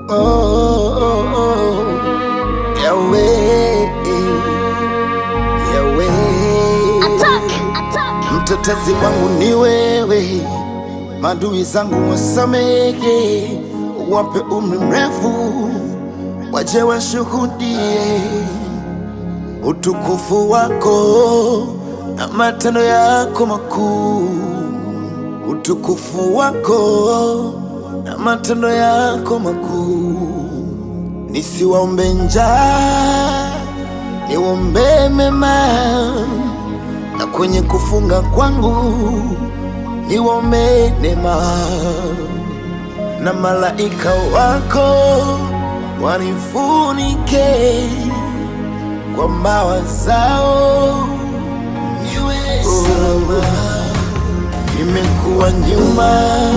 Oh, oh, oh. Yahweh, Yahweh. Mtetezi wangu ni wewe, maadui zangu wasamehe, wape umri mrefu, waje washuhudie utukufu wako na matendo yako makuu. Utukufu wako na matendo yako makuu. Nisiwaombe njaa, niwaombe mema, na kwenye kufunga kwangu niwaombe neema, na malaika wako wanifunike kwa mbawa zao, niwe salama. Nimekuwa nyuma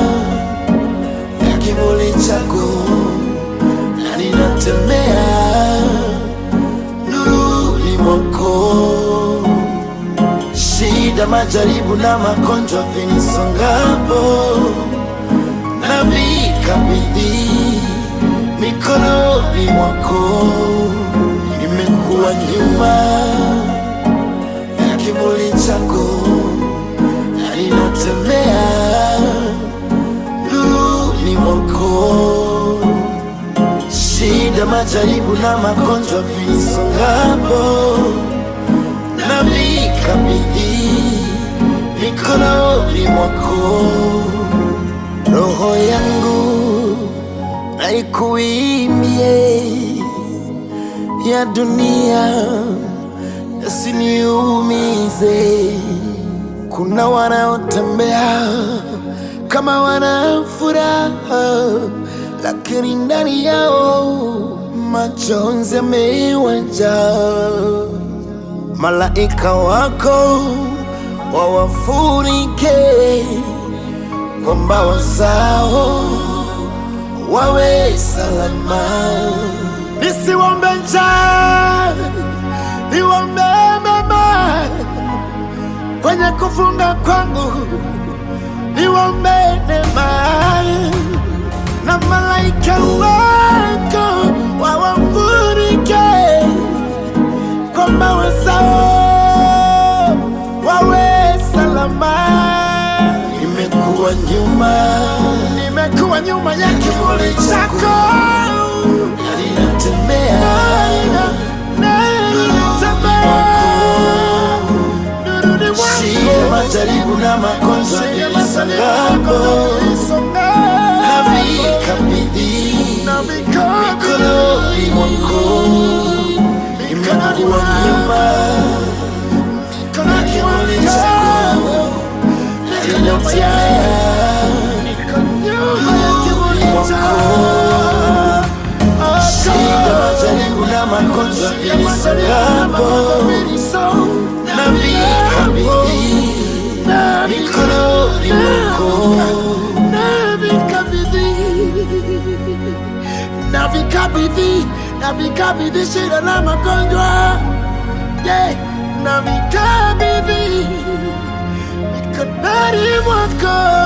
ya kivuli chako na ninatembea nuruni mwako. Shida, majaribu na magonjwa vinisongapo, na vikabidhi mikononi mwako. Nimekuwa nyuma ya kivuli chako na ninatembea nuruni mwako. Shida, majaribu na magonjwa vinisongapo, na vikabidhi mikononi mwako. Roho yangu na ikuimbie, ya dunia yasiniumize. Kuna wanaotembea kama wana furaha, lakini ndani yao majonzi yamewajaa. Malaika wako wawafunike kwa mbawa zao, wawe salama. Nisiwaombe njaa, niwaombe mema, kwenye kufunga kwangu niwaombe neema, na malaika wako wawafunike kwa mbawa zao, wawe salama. Nimekuwa nyuma ya kivuli chako, ninatembea nuruni mwako. Shida, majaribu na magonjwa vinisongapo, na vikabidhi mikononi mwako. Nimekuwa nyuma ya kivuli chako, ninatembea nuruni mwako. Shida, majaribu na magonjwa vinisongapo, na vikabidhi mikononi mwako. Navikabidhi shida na magonjwa, yeah, navikabidhi mikononi mwako.